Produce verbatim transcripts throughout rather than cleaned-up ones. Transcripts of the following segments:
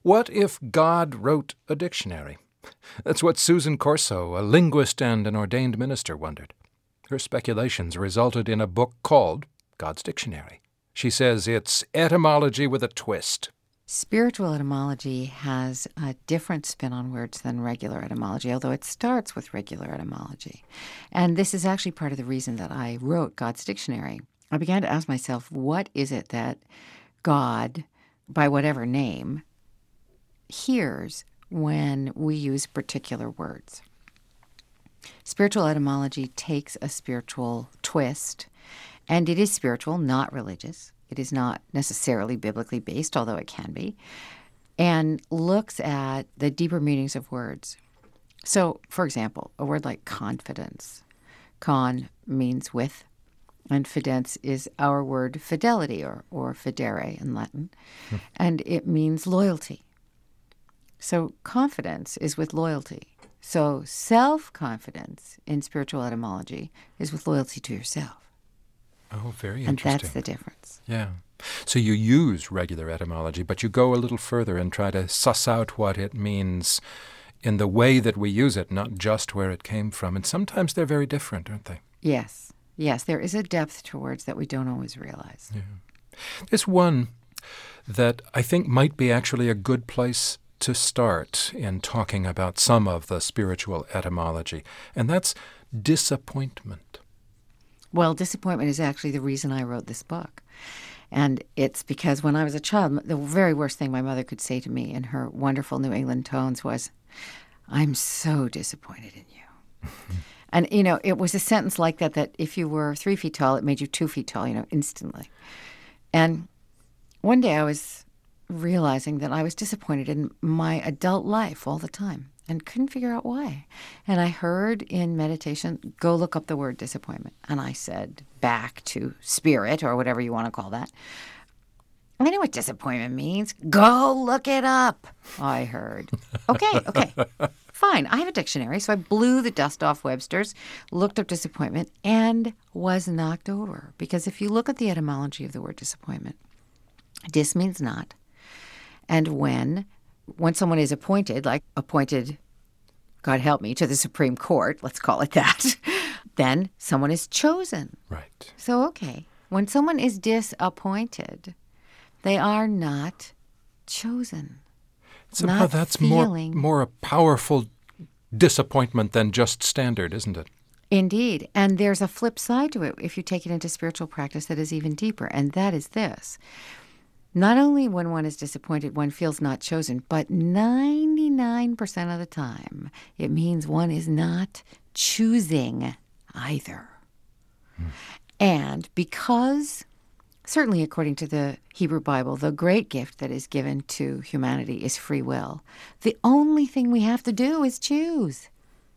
What if God wrote a dictionary? That's what Susan Corso, a linguist and an ordained minister, wondered. Her speculations resulted in a book called God's Dictionary. She says it's etymology with a twist. Spiritual etymology has a different spin on words than regular etymology, although it starts with regular etymology. And this is actually part of the reason that I wrote God's Dictionary. I began to ask myself, what is it that God, by whatever name, hears when we use particular words? Spiritual etymology takes a spiritual twist, and it is spiritual, not religious. It is not necessarily biblically based, although it can be, and looks at the deeper meanings of words. So, for example, a word like confidence. Con means with, and fidens is our word fidelity, or, or fidere in Latin, hmm. and it means loyalty. So confidence is with loyalty. So self-confidence in spiritual etymology is with loyalty to yourself. Oh, very and interesting. And that's the difference. Yeah. So you use regular etymology, but you go a little further and try to suss out what it means in the way that we use it, not just where it came from. And sometimes they're very different, aren't they? Yes. Yes, there is a depth to words that we don't always realize. Yeah. There's one that I think might be actually a good place to start in talking about some of the spiritual etymology, and that's disappointment. Well, disappointment is actually the reason I wrote this book. And it's because when I was a child, the very worst thing my mother could say to me in her wonderful New England tones was, "I'm so disappointed in you." And, you know, it was a sentence like that, that if you were three feet tall, it made you two feet tall, you know, instantly. And one day I was realizing that I was disappointed in my adult life all the time and couldn't figure out why. And I heard in meditation, go look up the word disappointment. And I said, back to spirit, or whatever you want to call that. I know what disappointment means. Go look it up, I heard. Okay, okay, fine. I have a dictionary. So I blew the dust off Webster's, looked up disappointment, and was knocked over. Because if you look at the etymology of the word disappointment, dis means not. And when When someone is appointed, like appointed, God help me, to the Supreme Court, let's call it that, then someone is chosen. Right. So, okay, when someone is disappointed, they are not chosen. Somehow not that's feeling. more more a powerful disappointment than just standard, isn't it? Indeed. And there's a flip side to it if you take it into spiritual practice that is even deeper, and that is this. Not only when one is disappointed, one feels not chosen, but ninety-nine percent of the time, it means one is not choosing either. Hmm. And because, certainly according to the Hebrew Bible, the great gift that is given to humanity is free will, the only thing we have to do is choose.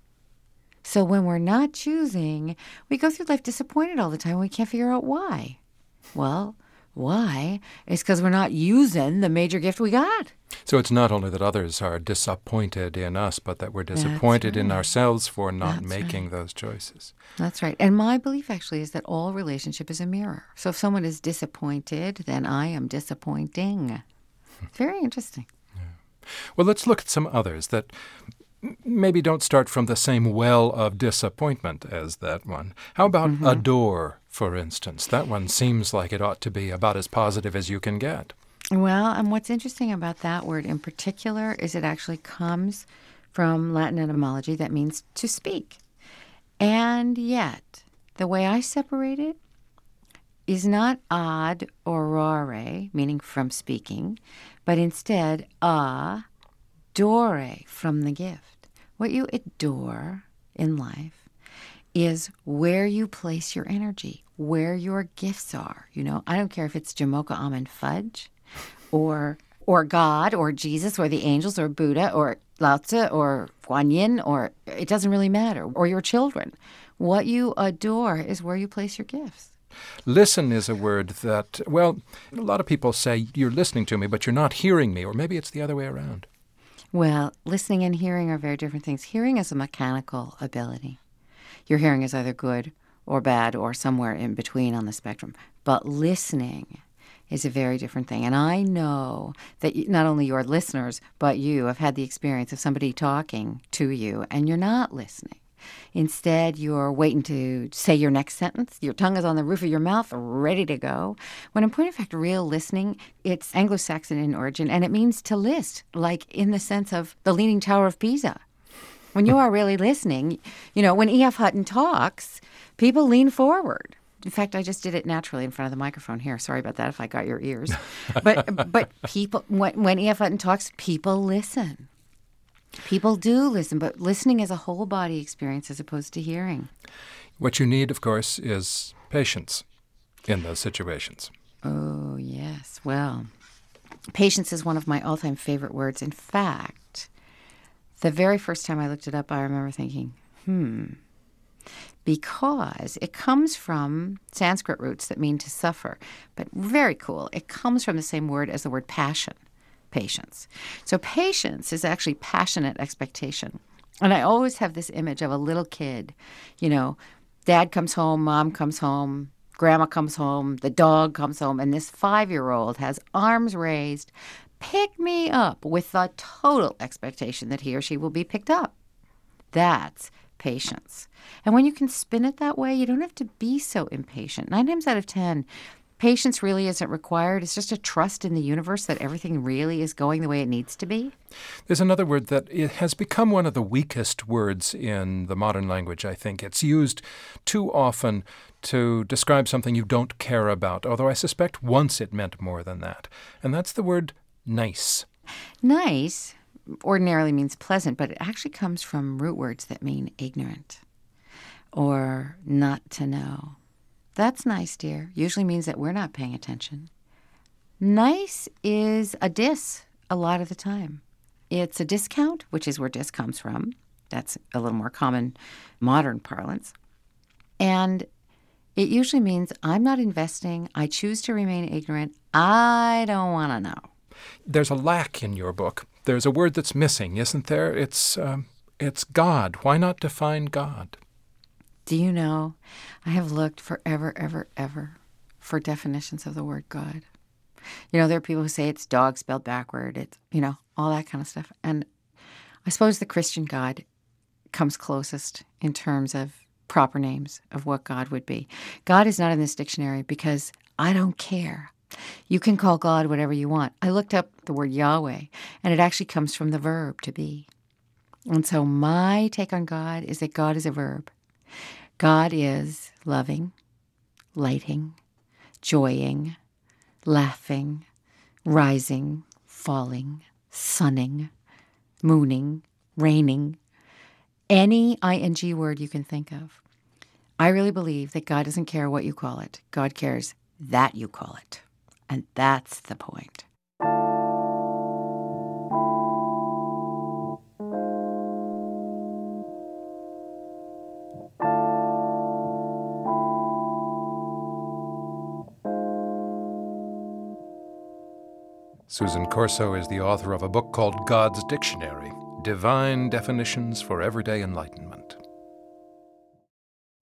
So when we're not choosing, we go through life disappointed all the time. We can't figure out why. Well, why? It's because we're not using the major gift we got. So it's not only that others are disappointed in us, but that we're disappointed right. in ourselves for not That's making right. those choices. That's right. And my belief actually is that all relationship is a mirror. So if someone is disappointed, then I am disappointing. Very interesting. Yeah. Well, let's look at some others that maybe don't start from the same well of disappointment as that one. How about mm-hmm. adore, for instance? That one seems like it ought to be about as positive as you can get. Well, and what's interesting about that word in particular is it actually comes from Latin etymology that means to speak. And yet, the way I separate it is not ad orare, meaning from speaking, but instead adore, from the gift. What you adore in life is where you place your energy, where your gifts are. You know, I don't care if it's Jamocha almond fudge or or God or Jesus or the angels or Buddha or Lao Tzu or Guan Yin, or it doesn't really matter, or your children. What you adore is where you place your gifts. Listen is a word that, well, a lot of people say you're listening to me, but you're not hearing me, or maybe it's the other way around. Well, listening and hearing are very different things. Hearing is a mechanical ability. Your hearing is either good or bad or somewhere in between on the spectrum. But listening is a very different thing. And I know that not only your listeners, but you have had the experience of somebody talking to you and you're not listening. Instead, you're waiting to say your next sentence. Your tongue is on the roof of your mouth, ready to go. When in point of fact, real listening, it's Anglo-Saxon in origin, and it means to list, like in the sense of the Leaning Tower of Pisa. When you are really listening, you know, when E F. Hutton talks, people lean forward. In fact, I just did it naturally in front of the microphone here. Sorry about that if I got your ears. But but people, when, when E F. Hutton talks, people listen. People do listen, but listening is a whole body experience as opposed to hearing. What you need, of course, is patience in those situations. Oh, yes. Well, patience is one of my all-time favorite words. In fact, the very first time I looked it up, I remember thinking, hmm, because it comes from Sanskrit roots that mean to suffer. But very cool. It comes from the same word as the word passion. Patience. So patience is actually passionate expectation. And I always have this image of a little kid. You know, dad comes home, mom comes home, grandma comes home, the dog comes home, and this five-year-old has arms raised, pick me up, with the total expectation that he or she will be picked up. That's patience. And when you can spin it that way, you don't have to be so impatient. Nine times out of ten, patience really isn't required. It's just a trust in the universe that everything really is going the way it needs to be. There's another word that it has become one of the weakest words in the modern language, I think. It's used too often to describe something you don't care about, although I suspect once it meant more than that. And that's the word nice. Nice ordinarily means pleasant, but it actually comes from root words that mean ignorant or not to know. That's nice, dear. Usually means that we're not paying attention. Nice is a diss a lot of the time. It's a discount, which is where dis comes from. That's a little more common modern parlance. And it usually means I'm not investing. I choose to remain ignorant. I don't want to know. There's a lack in your book. There's a word that's missing, isn't there? It's um, it's God. Why not define God? Do you know, I have looked forever, ever, ever for definitions of the word God. You know, there are people who say it's dog spelled backward. It's, you know, all that kind of stuff. And I suppose the Christian God comes closest in terms of proper names of what God would be. God is not in this dictionary because I don't care. You can call God whatever you want. I looked up the word Yahweh, and it actually comes from the verb to be. And so my take on God is that God is a verb. God is loving, lighting, joying, laughing, rising, falling, sunning, mooning, raining, any ing word you can think of. I really believe that God doesn't care what you call it. God cares that you call it. And that's the point. Susan Corso is the author of a book called God's Dictionary, Divine Definitions for Everyday Enlightenment.